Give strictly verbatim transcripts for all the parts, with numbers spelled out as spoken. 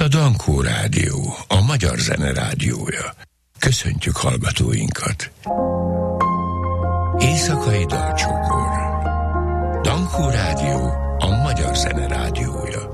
a Dankó Rádió, a magyar zene rádiója. Köszöntjük hallgatóinkat. Éjszakai dalcsokor. Dankó Rádió, a magyar zene rádiója.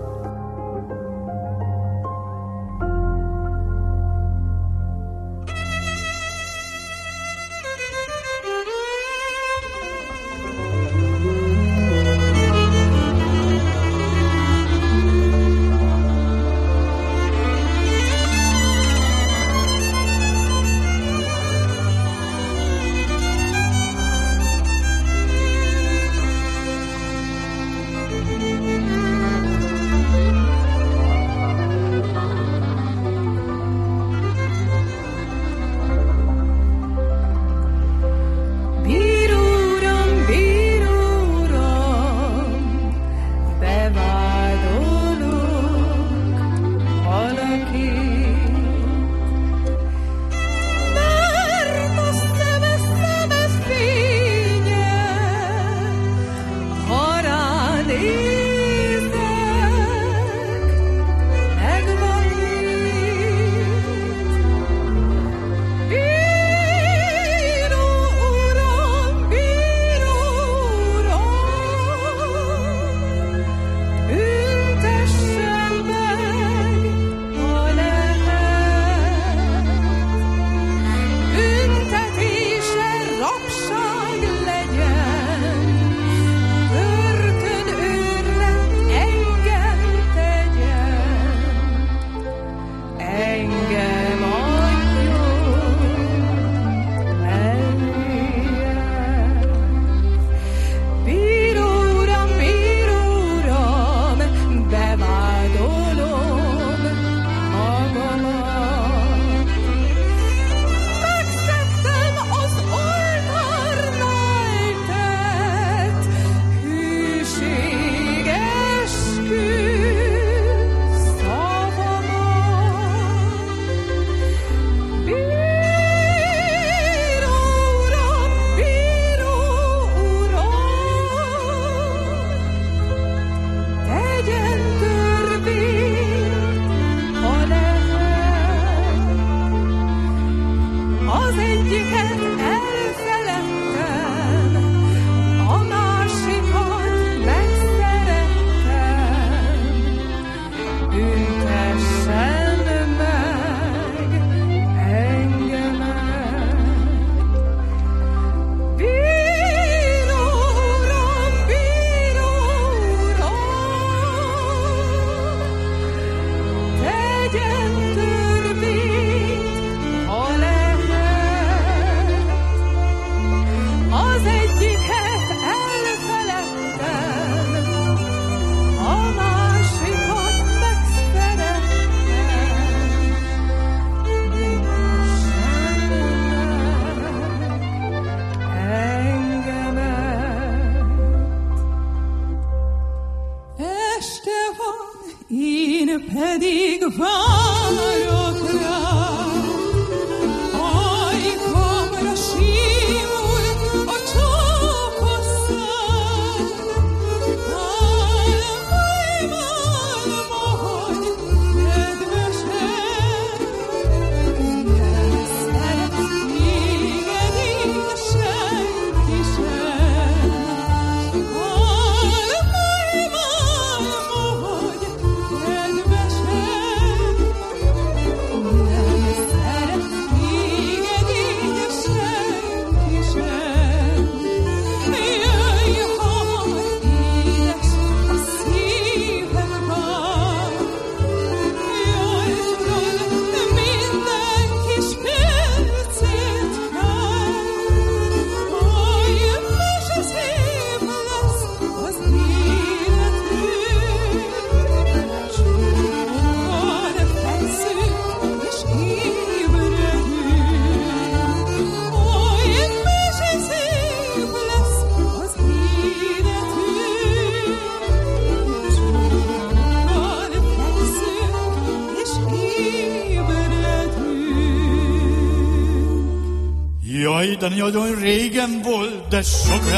Jaj, de nagyon régen volt, de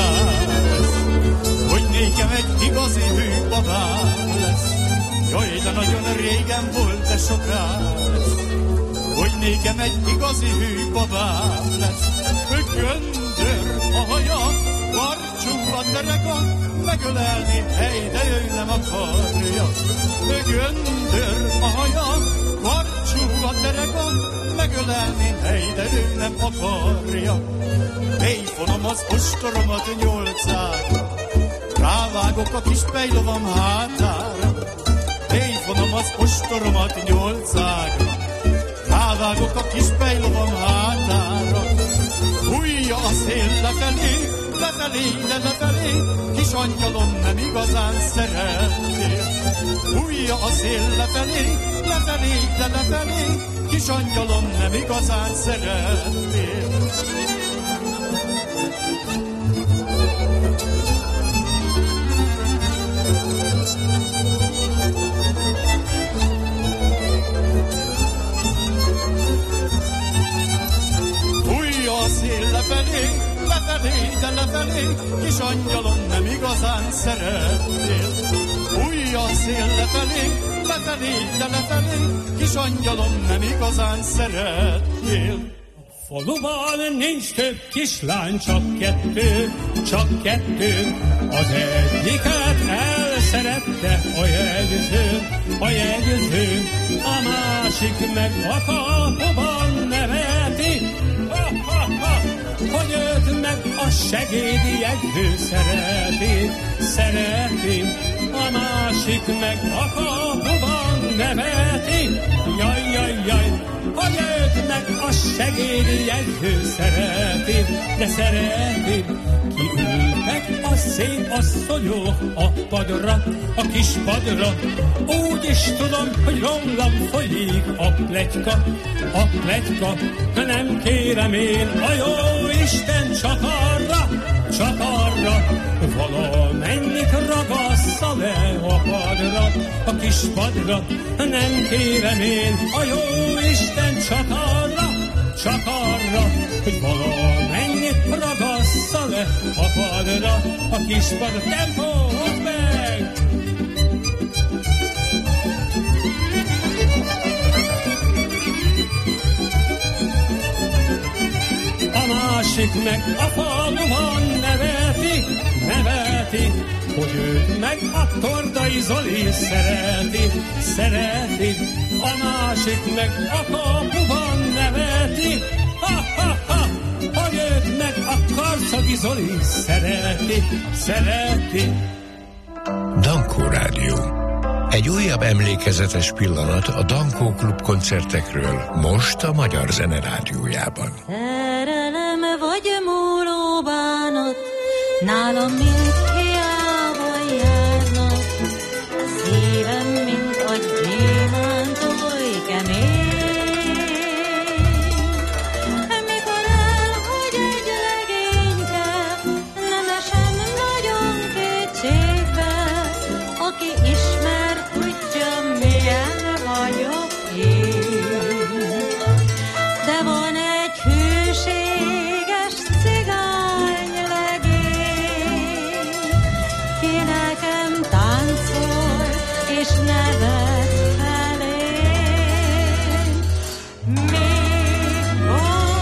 sokáig, hogy nékem egy igazi hűbabám lesz. Jaj, de nagyon régen volt, de sokáig, hogy nékem egy igazi hű babám lesz. Göndör a haja, karcsú a tereka, megölelni, hely, de ő nem akarja. Göndör a haja, karcsú a tereka, megölelni, hely, de ő nem akarja. Bélyfonom az ostoromat nyolcára, rávágok a kis pejlovam hátára. Bélyfonom az ostoromat nyolcára, rávágok a kis pejlovam hátára. Fújja a szél lefelé, lefelé, de lefelé, kis angyalom nem igazán szeretnél. Fújja a szél lefelé, lefelé, de lefelé, kis angyalom nem igazán szeretnél. Lefelé, lefelé, de lefelé, kis angyalom nem igazán szeretnél. Fújja a szél lefelé, lefelé, de lefelé, kis angyalom nem igazán szeretnél. Faluban nincs több kislány, csak kettő, csak kettő. Az egyiket elszerette a jegyző, a jegyző, a másik meg a kapuban neveti. Ha, ha, ha, hogy őt meg a segédi jegyző szereti, szereti. A másik meg a kapuban neveti. Jaj, jaj, jaj, hogy őt meg a segédi jegyző szereti, de szereti. Kiültek a szép asszonyok a padra, a kis padra. Úgy is tudom, hogy rólam folyik a pletyka, a pletyka. Nem kérem én a jó Isten csak arra, csak arra, valamennyit ragassza le a padra, a kis padra. Nem kérem én a jó Isten csak arra, csak arra, hogy valamennyit ragassza le a padra, a kis padra. Tempó, hozd meg! A másik meg a faluban neveti, neveti, hogy őt meg a Tordai Zoli szereti, szereti. A másik meg a kapuban neveti, ha, ha, ha, hogy őt meg a Karszagi Zoli szereti, szereti. Dankó Rádió. Egy újabb emlékezetes pillanat a Dankó Klub koncertekről most a Magyar Zene Rádiójában. Szerelem vagy múló bánat, nálam mind hiába járnak. Szívem, mint a gyémánt oly kemény. Mikor elhagy egy legényke, nem esem nagyon kétségbe. Aki ismer, tudja, milyen vagyok én. De van egy hűséges cigány legény, ki nekem táncol és nevet felém. Mikor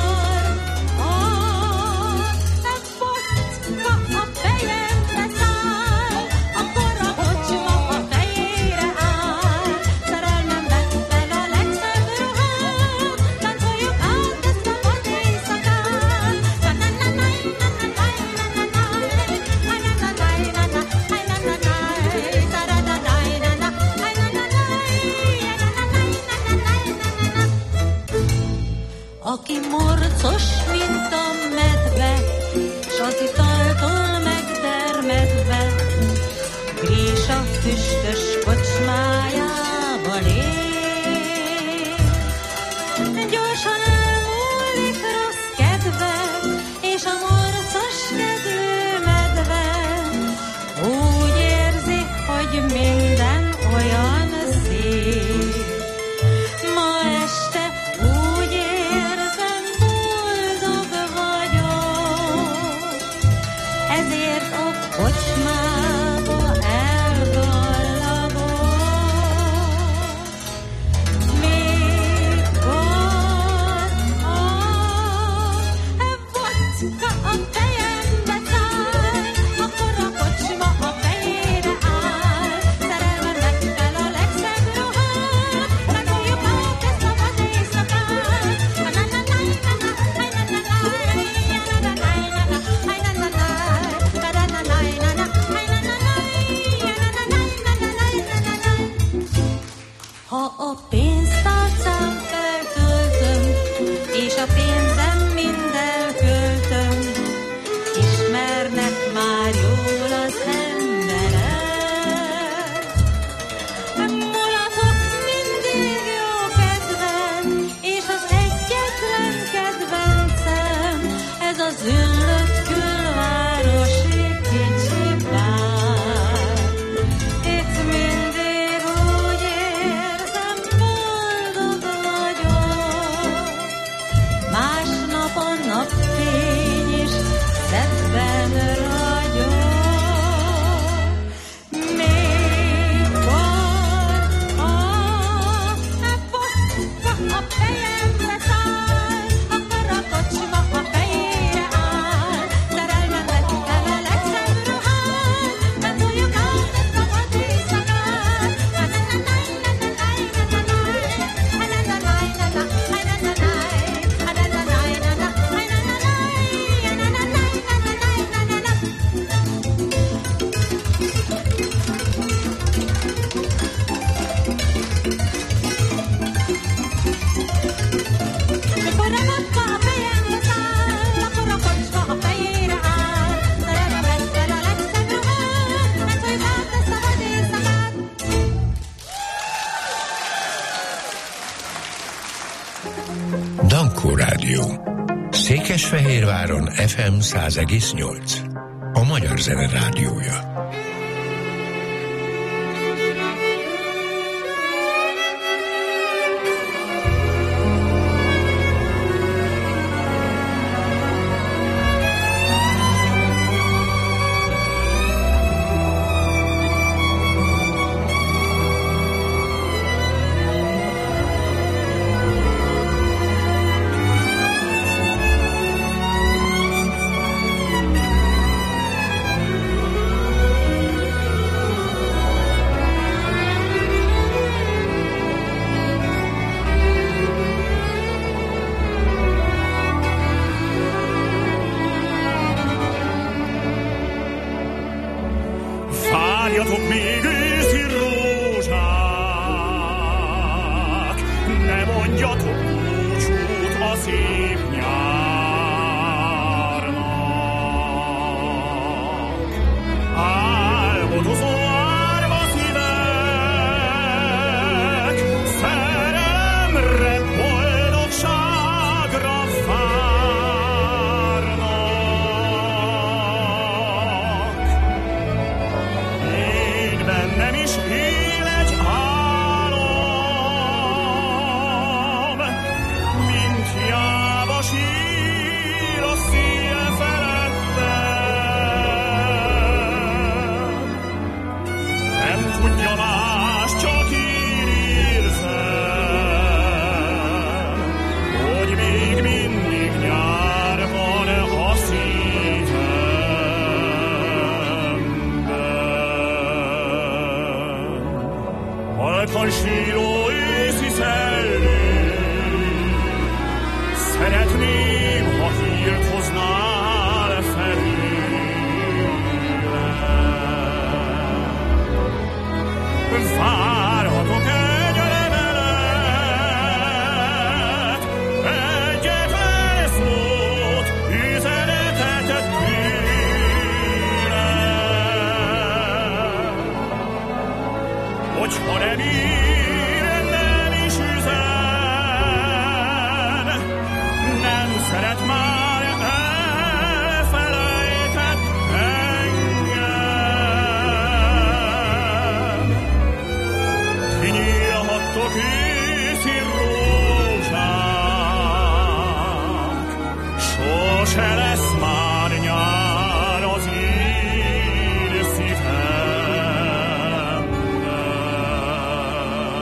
a bocska a fejemre száll, akkor a kocsma a fejére áll. Szerelmem vett fel a legszebb ruhát, táncoljuk át ezt a vad éjszakát. Na-na-na-naj, na-na-naj, na-na-naj, aj-na-na-naj, na-na, aj-na-na-naj, ta-ra-da-daj, na-na, aj-na-na-naj, aj-na-na-naj, na-na-naj, na-na-na. Aki morcos, mint a medve, s az italtól megdermedve, Grísa füstös kocsmájába lép. Gyorsan elmúlik rossz kedve, és a morcos kedvű medve úgy érzi, hogy minden olyan szép. Ma este úgy érzem, boldog vagyok, ezért a kocsmába elgallamodok. a pénztárcám feltöltöm, és a pénzem mind elköltöm, ismernek már jól az emberek. Mulatok mindig jó kedven, és az egyetlen kedvencem, ez az üllött külvárosi kicsi bár. Itt mindig úgy érzem, boldog vagyok, másnap a napfény is szedben ragyog. Mikor a vodka a fejemre száll, akkor a kocsma a fejére áll. Szerelmem lett fel a legszebb ruhán, táncoljuk át ezt a vad éjszakát. Mikor a vodka a fejemre száll, akkor a kocsma a fejére áll. Szerelmem lett fel a legszebb ruhán, táncoljuk át ezt a vad éjszakát. Dankó Rádió. Székesfehérváron ef em száz egész nyolc. A Magyar Zene Rádiója. Várjatok még őszi rózsák, ne mondjatok búcsút a szép nyárnak. Álmodozó árva szívek, szerelemre, boldogságra várnak. Én bennem is él egy álom, mint hiába sír a szél felettem. Nem tudja más, csak én érzem, hogy még mindig nyár van a szívemben. Halkan síró őszi szellő, szeretném, ha hírt hoznál felőlem. Várhatok egy levelet, egyetlen szót, üzenetet tőlem. Hogyha nem ír, nem is üzen, nem szeret már, elfelejtett engem. Kinyílhattok őszi rózsák, sose lesz már nyár az én szívemben.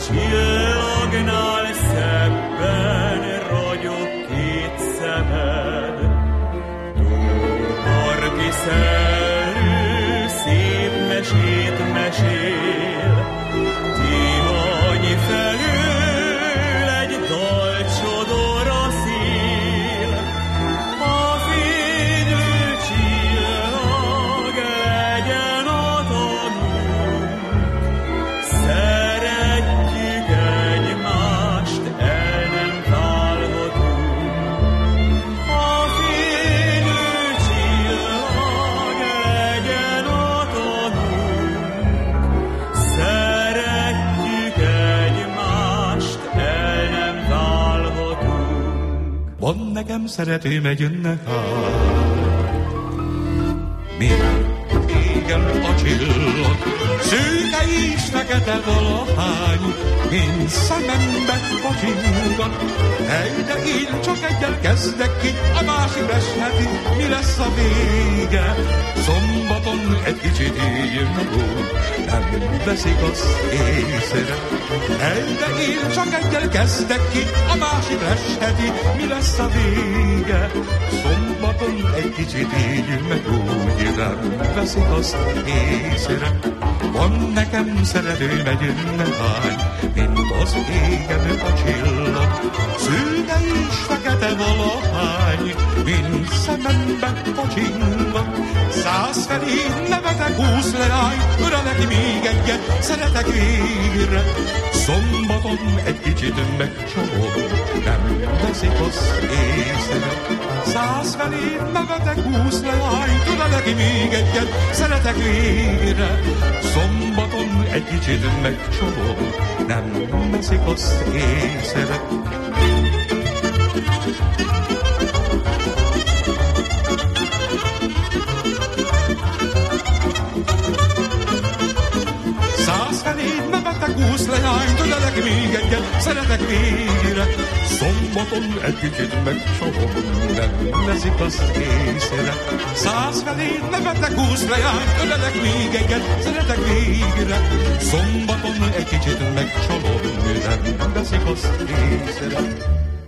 Csillagnál szebben ragyog két szemed, Tóparti szellő szép mesét mesél, Tihany felől egy dalcsodora szél, a fénylő csillag legyen a tanúnk, szeretjük egymást, el nem válhatunk. A fénylő csillag legyen a tanúnk, szeretjük egymást, el nem válhatunk. Van nekem szeretőm egy ünnepár, mivel égen a csillag, szőke és fekete valahány, én szemembe pocsingat. Hely, de én csak egyel kezdek ki, a másik esheti, mi lesz a vége? Szombaton egy kicsit éljünk úgy, nem veszik azt észre. Hely, de én csak egyel kezdek ki, a másik esheti, mi lesz a vége? Szombaton egy kicsit éljünk meg úgy, nem veszik azt észre. Van nekem szeretőm egy ünnepány, mint az égen a csillag, szőke és fekete valahány, mint szemembe pocsingat. Száz felé nevetek, húsz leány, ölelek még egyet, szeretek végre. Szombaton egy kicsit megcsalom, nem veszik azt észre. Száz felé nevetek, húsz leány, ölelek még egyet, szeretek végre. Szombaton egy kicsit megcsalom, nem veszik azt észre. Száz felé nevetek, húsz leányt, ölelek még egyet, szeretek végre. Szombaton egy kicsit megcsalom, nem veszik azt észre. Száz felé nevetek, húsz leányt, ölelek még egyet, szeretek végre. Szombaton egy kicsit megcsalom, nem veszik azt észre.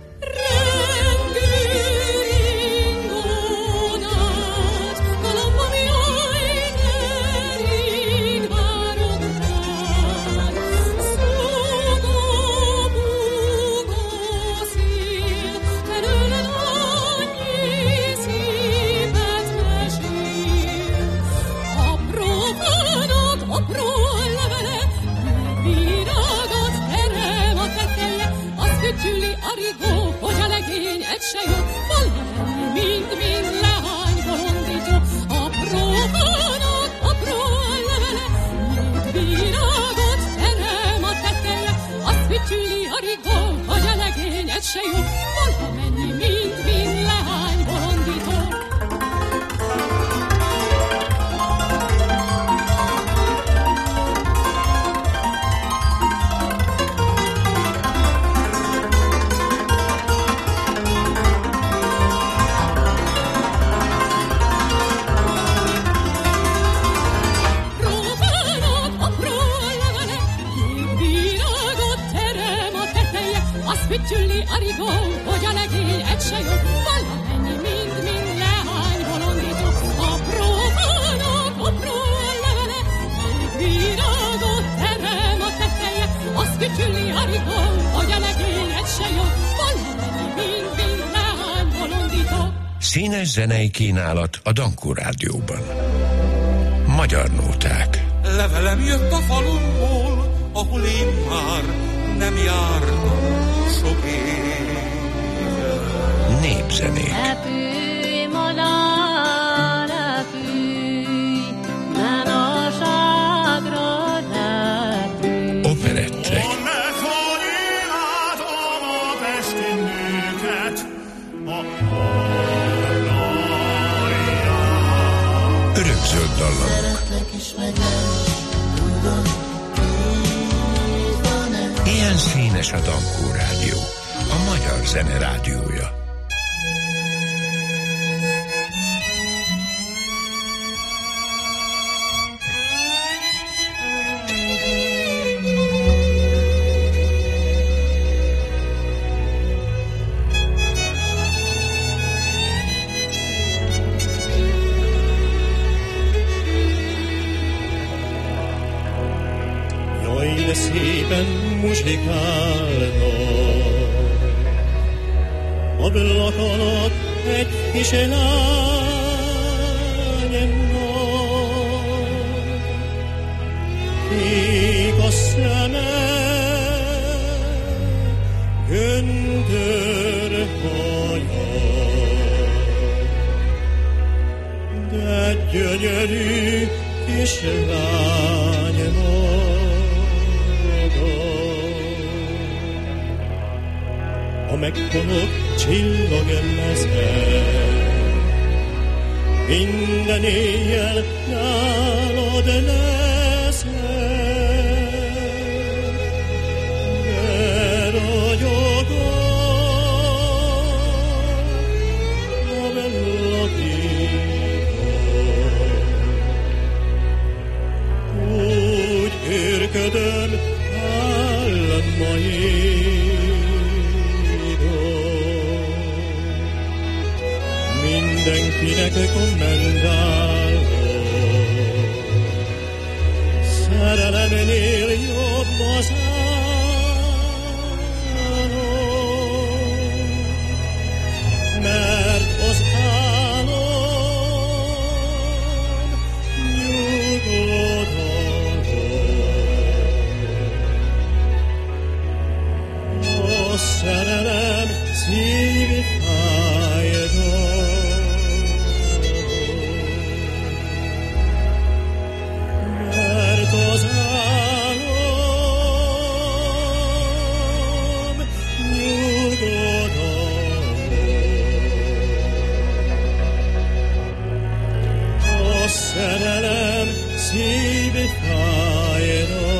Színes zenei kínálat a Dankó Rádióban. Magyar nóták. Levelem jött a falumból, ahol én már nem jártam sok éve. Népzenék. Repülj, madár, repülj, ne naságra repülj. Operettek. Örökzöld dallamok. Szeretlek is megyek, tudod, így van-e? Ilyen színes a Dankó Rádió, a magyar zene rádiója. de szépen muzsikálnak. Ablak alatt egy kis lányemnak, kék a szeme, göndör haja, de gyönyörű kis lány maga. A meghalott csillag mezek, minden éjjel nálad leszek, de ragyogok a bellakikon. Úgy őrködöm álmaidon, mindenkinek kommentálok, szerelemnél jobb az álom, mert az álom nyugodt adott. A szerelem szívi fájdalom, mert az álom nyugodt adott. A szerelem szívi fájdalom.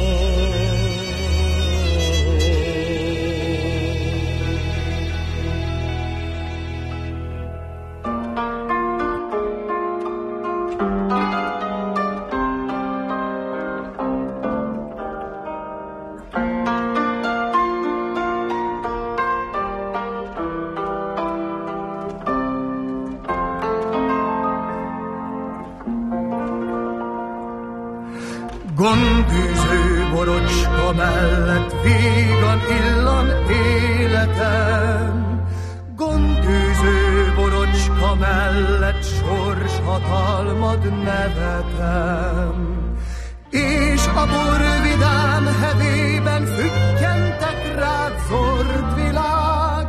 Gondűző borocska mellett vígan illan életem, gondűző borocska mellett sorshatalmad nevetem. És a bor vidám hevében füttyentek rád zord világ,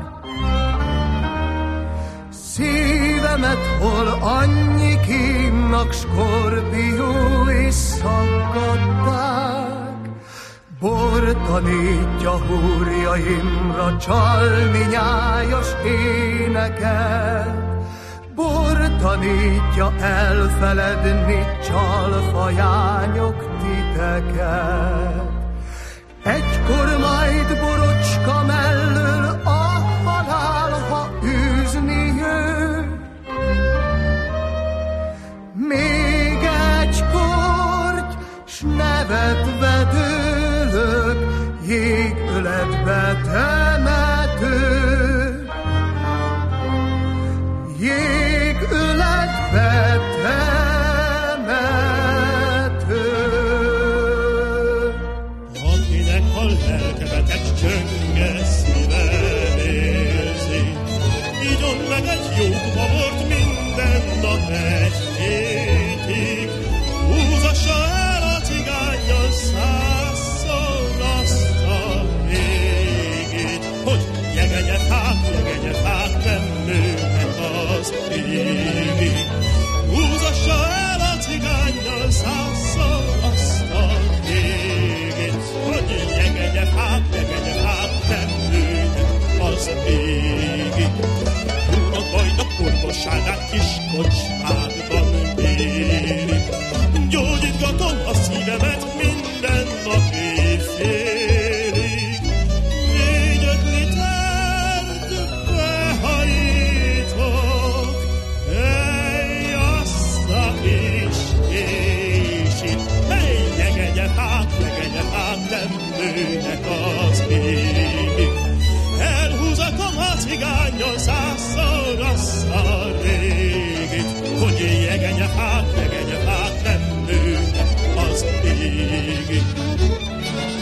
szívemet hol annyi kínnak skorpiói szaggatták. Bor tanítja húrjaimra csalni nyájas éneket, bor tanítja elfeledni csalfajányok titeket. Egykor majd borocska mellől a halál, ha űzni jön, még egy korty, s nevetve dőlök, jégöletbe temető, jégöletbe temető. Akinek a lelke beteg csönge szíven érzi, igyon meg egy jó kupa bort minden nap egy hétig, húzassa el a cigánnyal százszor azt a végét, hogy jegegyefák, jegegyefák nem nőnek az égig. Húzassa el a cigánnyal százszor azt a végét, hogy jegegyefák, jegegyefák nem nőnek az égig. A bajnak orvosságát kis kocsmákban érik, gyógyítgatom a szívemet minden nap éjfélig. Négy-öt litert behajítok, ej, azt a kis késit, ej, jegegyefák, jegegyefák nem nőnek az égig. Elhúzatom a cigánnyal százszor azt a régit, hogy jegegyefák, jegegyefák nem nőnek az égig.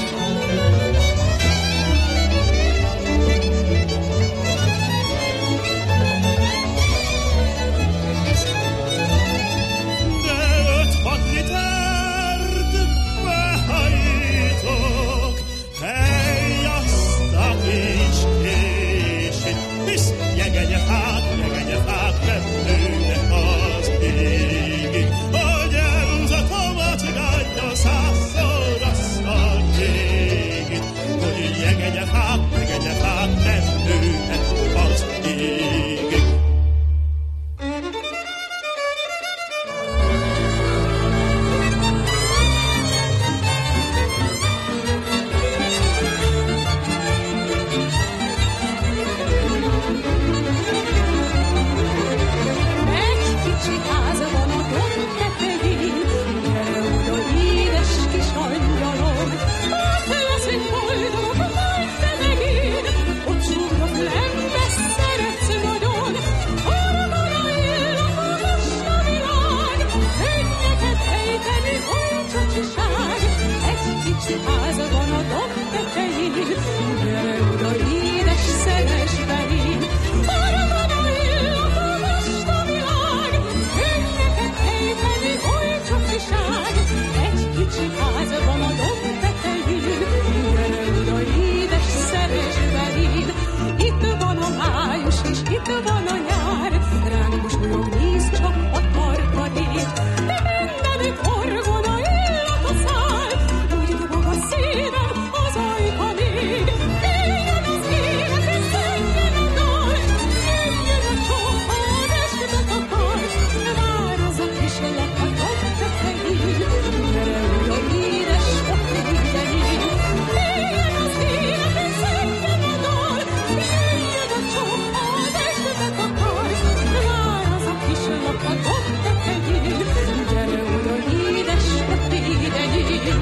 kicsi háza van a domb tetején, gyere oda, édes szeres belém. Arra van a illata, most a világ, könnyeket ejteni, oly csocsiság. Egy kicsi háza van a domb tetején, gyere oda, édes szeres belém. Itt van a május és itt van a nyár, ránk mosolyog, nézd csak a tartalék. De mindenütt orgona illata száll, úgy dobog a szívem az ajka még. Éljen az élet és szedjen a dal, jöjjön a csók, ha az estet akar. Vár az a kis lap a domb tetején, gyere oda, édes a tégenyén. Éljen az élet és szedjen a dal, jöjjön a csók, ha az estet akar. Vár az a kis lap a domb tetején, gyere oda, édes a tégenyén.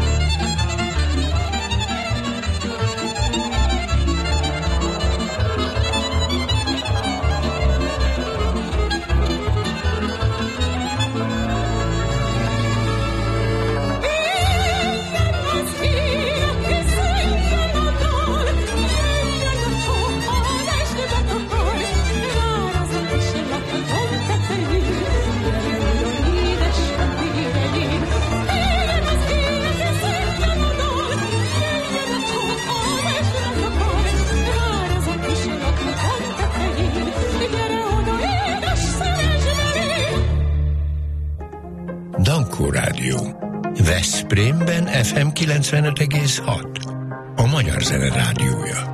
Dankó Rádió. Veszprémben ef em kilencvenöt egész hat. A Magyar Zene Rádiója.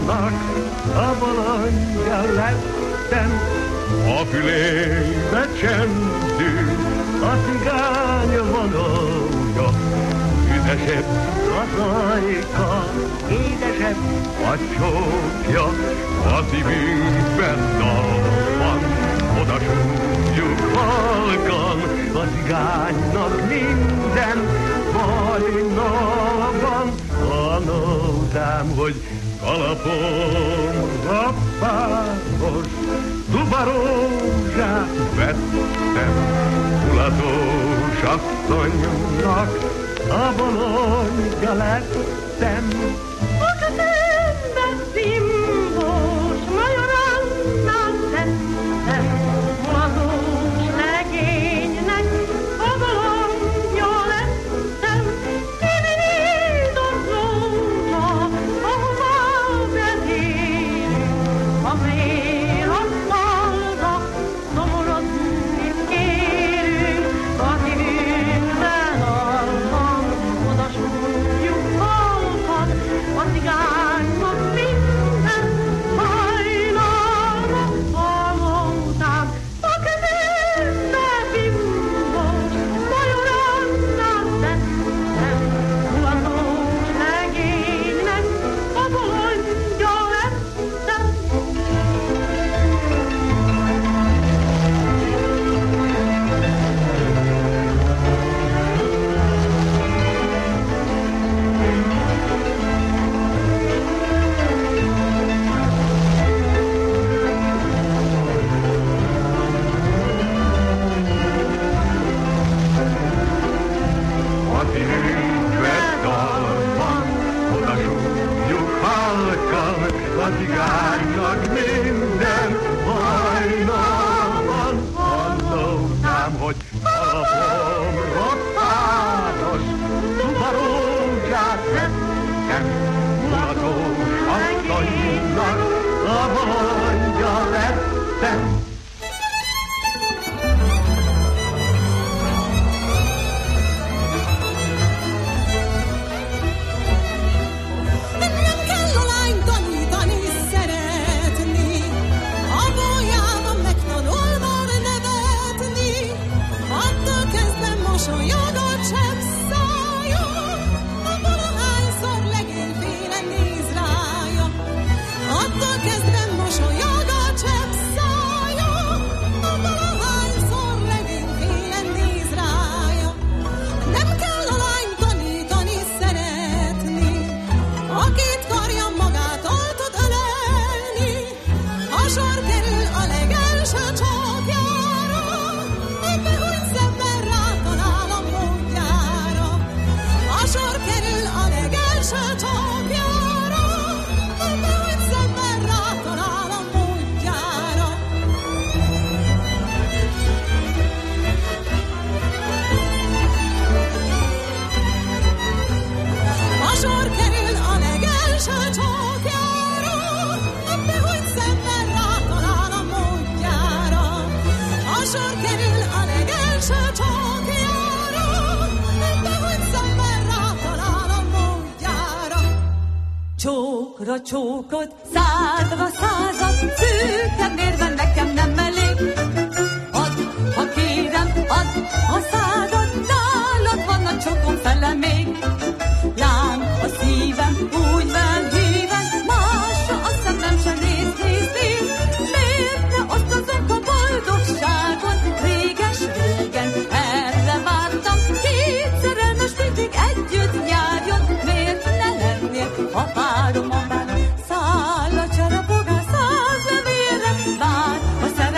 szomjúnak a bolondja lettem. A fülébe csendül a cigány vonója, üdesebb az ajka, édesebb a csókja, a szívünkben dal van, oda súgjuk halkan, a cigánynak minden bajna van. A nótám, hogy kalapom rappáros, dubarózsát vettem, mulatós asszonynak a bolondja lettem. A kezembe szimbós majorannát tettem, mulatós legénynek a bolondja lettem. Kivirított lóra, ahová betérünk, a vérattalra szomorodni kérünk, a szívünkben alvan, oda súgjuk halkan, a cigánynak minden hajnalra halótám. A kezembe bimbós majorannát tettem, mulatós legénynek a bolondja lettem. A szívünkben dal van, oda súgjuk halkan, a cigánynak minden bajna van. Hallottam, hogy alapom roppáros, dubarózsát tettem, mulatós asszonynak a bolondja lettem. Nem kell a lányt tanítani, szeretni, a bolyában megtanulva nevetni, attól kezdve mosolyog a csepp szája, abból ahányszor legényféle néz rája. Attól kezdve mosolyog a csepp szája, abból ahányszor legényféle néz rája. Nem kell a lányt tanítani, szeretni, a két karja magától tud ölelni, ha sor kerül a legelső csókjára, ebbe úgy szemmel rátalál a módjára. Ha sor kerül a legelső csókjára, ebbe úgy szemmel rátalál a módjára. Ha sor kerül a legelső csókjára, ebbe úgy szemmel rátalál a módjára. Ha sor kerül a legelső csókjára, ebbe úgy szemmel rátalál a módjára. Csókra csókot, százra százat, szűkebb mérven nekem nem elég. Add, ha kérem, add a szádat, nálad van a csókom fele még. Lám a szívem úgy felhíven, másra a szemem se néz, néz, néz. Miért ne osztozunk a boldogságon? Réges régen erre vártam, két szerelmes mindig együtt járjon. Miért ne lennél a párom a már? Száll a cserepogár, száz levélre vár a szerelem.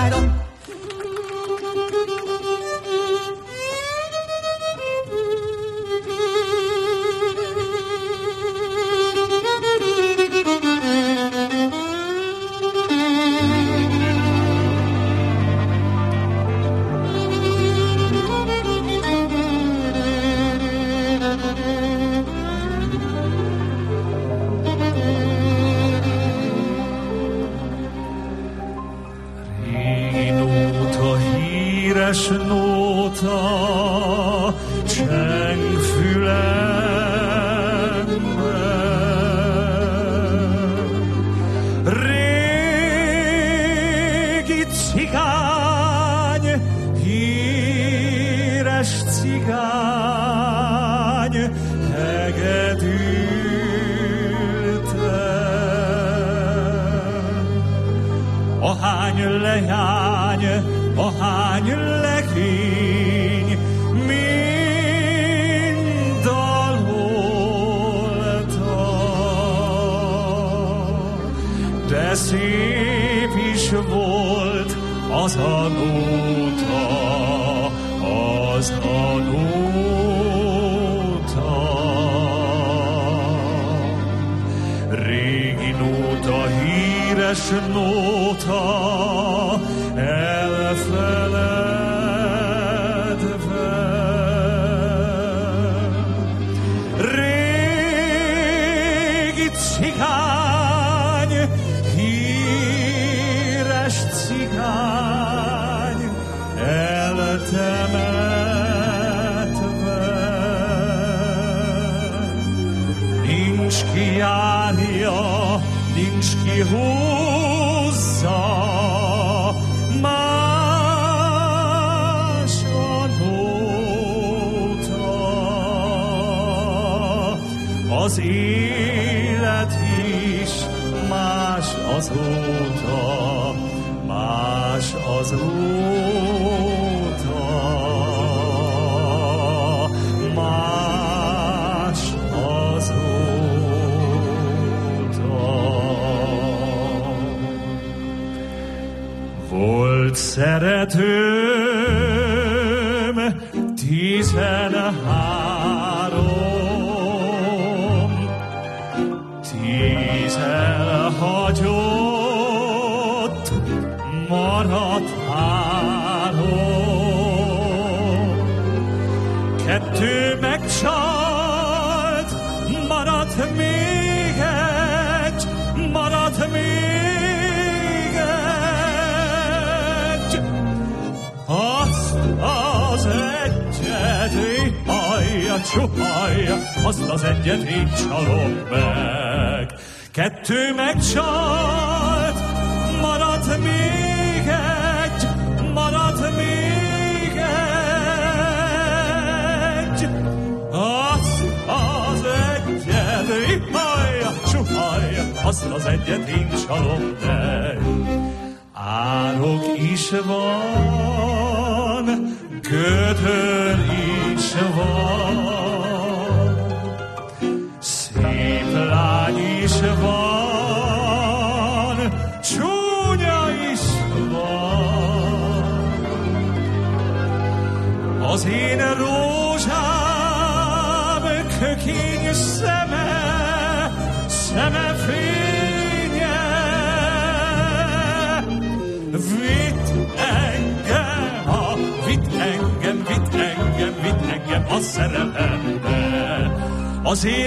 nyáron. Nóta cseng fülembe, régi cigány, híres cigány, hegedülte. Ahány leány, ahány legény, mind dalolta, de szép is volt az a nóta, az a nóta. Régi nóta, híres nóta, elfeledve. Régi cigány, híres cigány, eltemetve. Nincs ki járja, nincs ki húzza, más a nóta. Az élet is más azóta, más azóta, más azóta. Volt szeretőm tizenhárom, tízen hagyott, maradt három. Kettő megcsalt, maradt még egy, maradt még egy. Azt az egyet én hallja, csuhallja, azt az egyet én csalom meg. Kettő megcsalt, maradt még egy, maradt még egy. Azt az egyet én hallja, csuhallja, azt az egyet én csalom meg. Árok is van, gödör is van, szép lány is van, csúnya is van. Az én rózsám kökény szeme, szeme fénye, vitt engem, a, vitt engem, vitt engem, vitt engem a szerelembe. Az én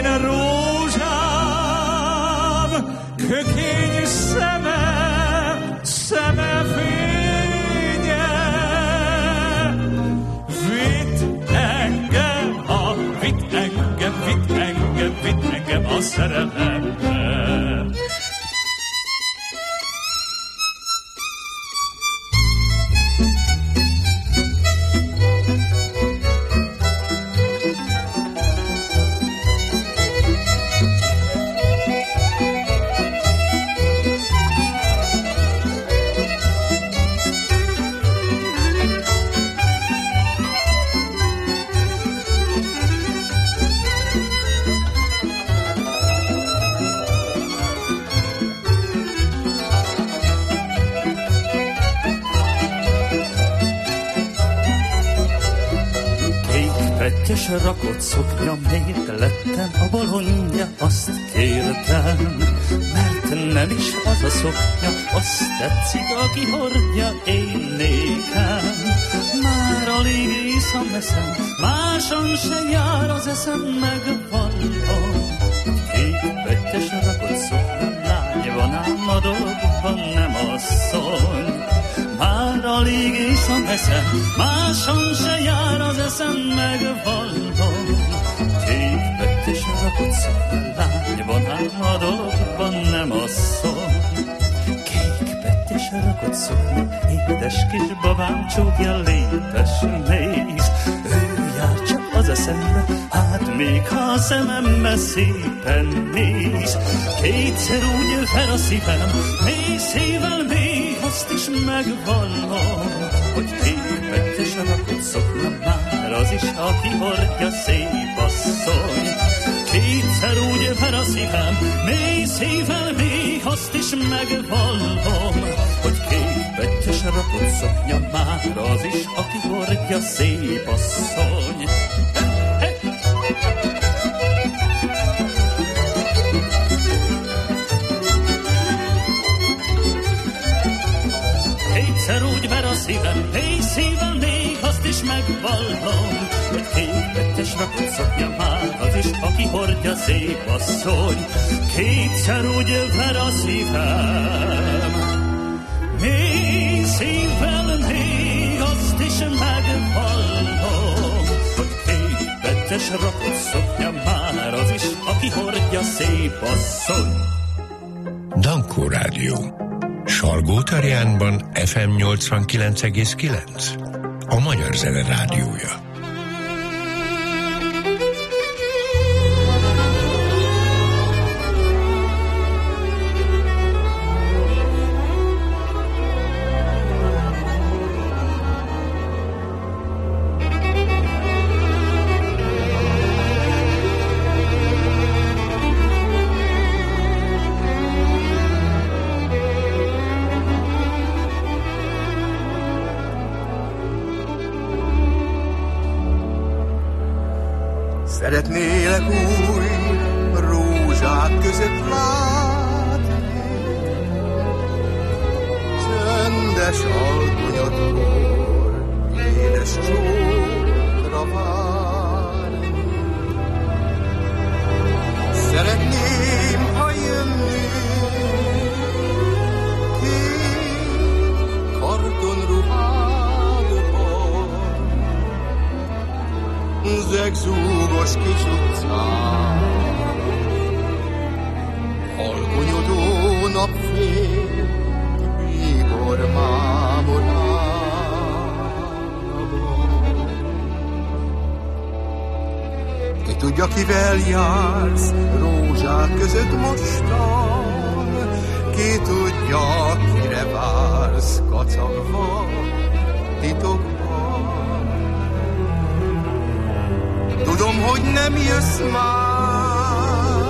rózsám kökény szeme, szeme fénye, vitt engem, a, vitt engem, vitt engem, vitt engem a szerelembe. pöttyös rakott szoknya, miért lettem a bolondja, azt kérdem, mert nem is az a szoknya, azt tetszik, aki hordja, én nékem. Már alig iszom, eszem, máson se jár az eszem, megvallom. Kék pöttyös rakott szoknya, lány van ám a dolgokban, nem asszony. Már alig iszom, eszem, máson se jár az eszem, megvallom. Kék pöttyös rakott szoknya, lány van ám a dolgokban, nem asszony. Kék pöttyös rakott szoknya, édes kis babám csókja, lépes néz. Ő jár csak az eszembe, hát még ha a szemembe szépen néz. Kétszer úgy fel a szívem, mély szívvel mély, azt is megvallom, hogy kék pöttyös rakott szoknya, már az is, aki hordja, szép asszony. Kétszer úgy fel a szívem, mély szívvel mély, azt is megvallom, hogy kék pöttyös rakott szoknya, már az is, aki hordja, szép asszony. Kétszer úgy ver a szívem, mély szívvel még, azt is megvallom, hogy kék pöttyös rakott szoknya, már az is, aki hordja, szép asszony. Kétszer úgy ver a szívem, mély szívvel még, azt is megvallom, hogy kék pöttyös rakott szoknya, már az is, aki hordja, szép asszony. Dankó Rádió. Salgótarjánban ef em nyolcvankilenc egész kilenc. A Magyar Zene Rádiója. Szeretnélek új rózsák között látni, csöndes alkonyatkor édes csókra várni. Szeretném, ha jönnék kék kartonruhádban, zegzúgos kis utcán, alkonyodó napfény, bíbor mámorában. Ki tudja, kivel jársz rózsák között mostan, ki tudja, kire vársz kacagva titokban. Tudom, hogy nem jössz már,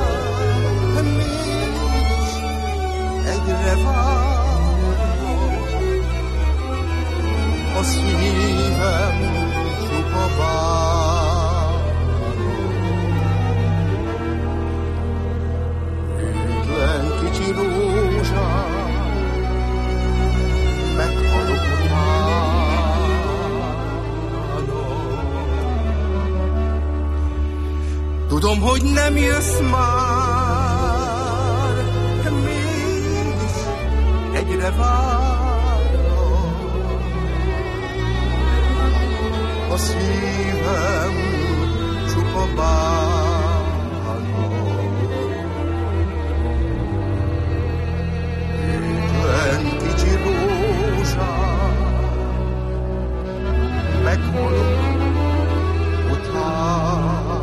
mégis egyre várom. A szívem csupa bánom. Véglen kicsi rózsám, meghalok tudom, hogy nem jössz már, mégis egyre várom. A szívem csupa bánom. Véglen kicsi rózsám, meghalok utána.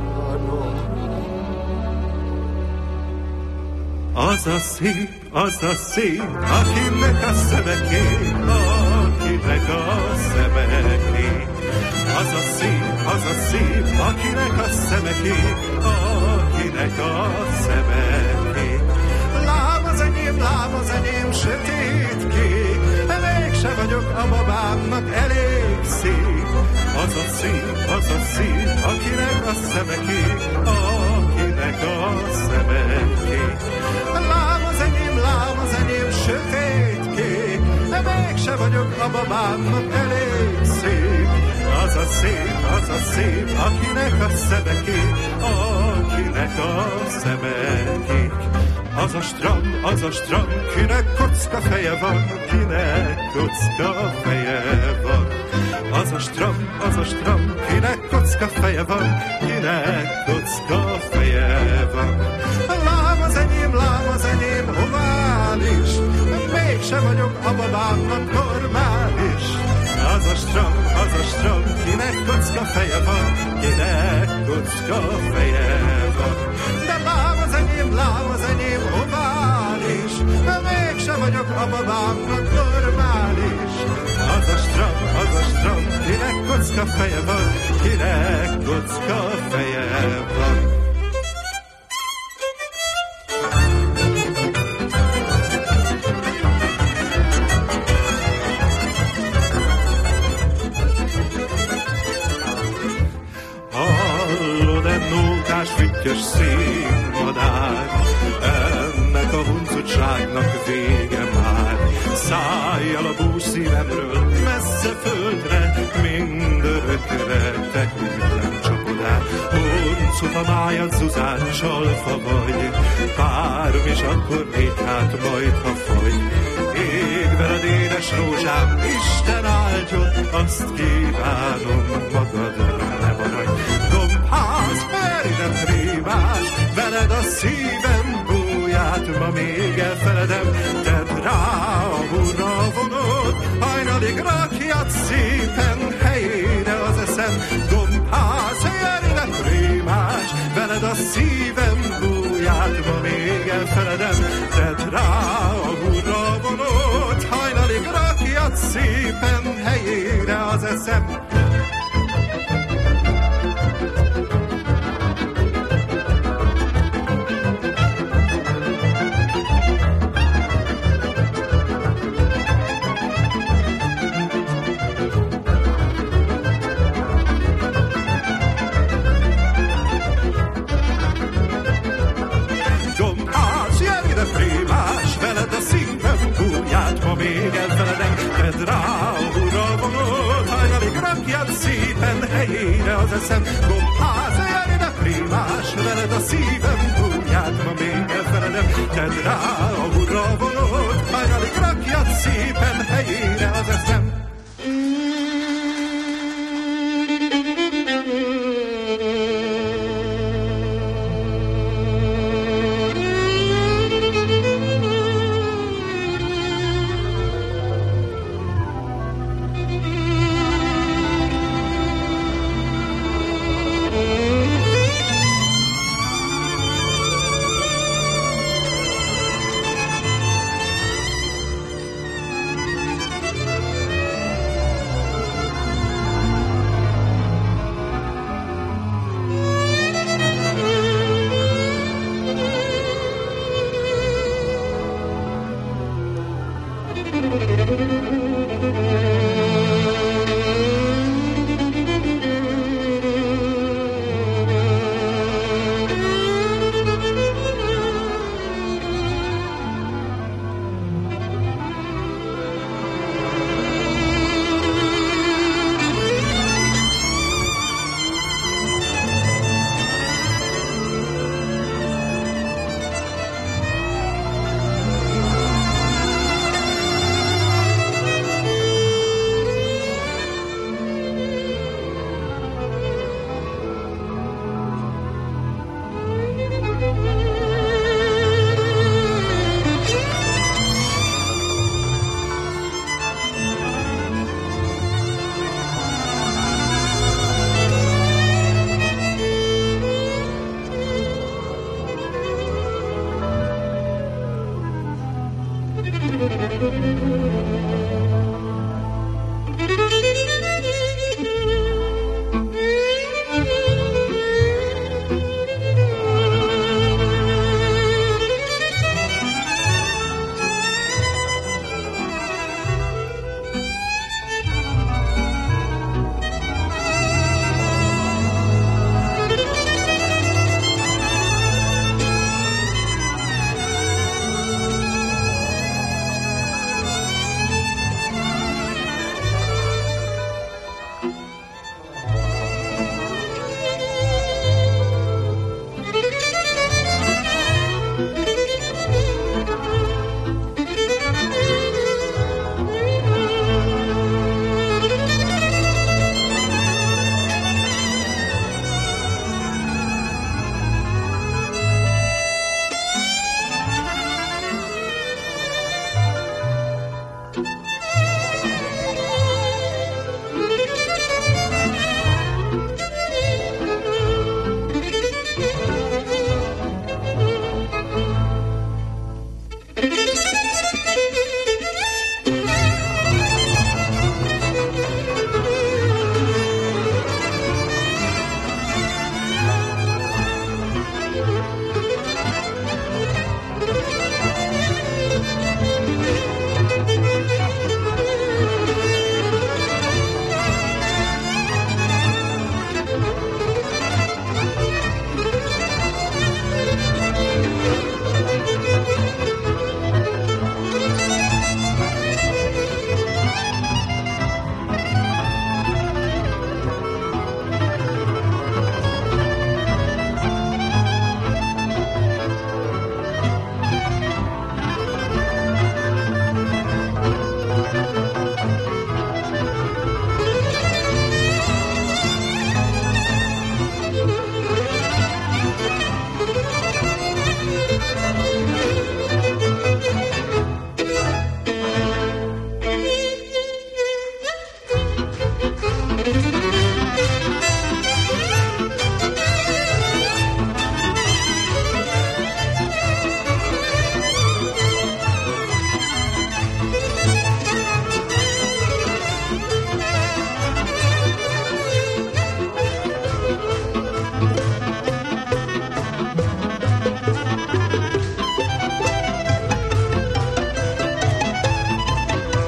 Az a szép, az a szép, akinek a szeme kék, akinek a szeme kék. Az a szép, az a szép, akinek a szeme kék, akinek a szeme kék. Lám az enyém, lám az enyém, sötét kék, mégse vagyok a babámnak elég szép. az a szép, az a szép, akinek a szeme kék, akinek a szeme kék. Lám az enyém, lám az enyém, sötét kék, de mégse vagyok a babámnak elég szép. Az a szép, az a szép, akinek a szeme kék, akinek a szeme kék. Az a stram, az a stram, kinek kocka feje van, kinek kocka feje van. Az a stram, az a stram, kinek kocka feje van, kinek kocka feje van. Lám az enyém, lám az enyém, ovális, mégsem vagyok a babámnak normális. Az a stram, az a stram, kinek kocka feje van, kinek kocka feje van. De lám az enyém, lám az enyém, ovális, mégsem vagyok a babámnak normális. Az a stram, az a stram, kinek kocka feje van, kinek kocka feje van. Füttyös színmadár, ennek a huncutságnak vége már. Szállj el a bús szívemről, messze földre, mindörökre, te hűtlen csapodár. Huncut a májad, zuzát, csalfa vagy, párom is akkor még hát majd, ha fagy. Ég veled édes rózsám, Isten áldjon, azt kívánom magadra, ne maradj. Gombház, meriden prímás, veled a szívem búját, ma még elfeledem, tedd rá a hurra vonót, hajnalig rakjad szépen helyére az eszem. Gombház, meriden prímás, veled a szívem búját, ma még elfeledem, tedd rá a hurra vonót, hajnalig rakjad szépen helyére az eszem. Még elfeledem, tedd rá a hurra vonót, hajnalig rakjad szépen helyére az eszem. Gombház, járj ide prímás, veled a szívem búját, ma még elfeledem, tedd rá a hurra vonót, hajnalig rakjad szépen helyére az eszem. Thank you.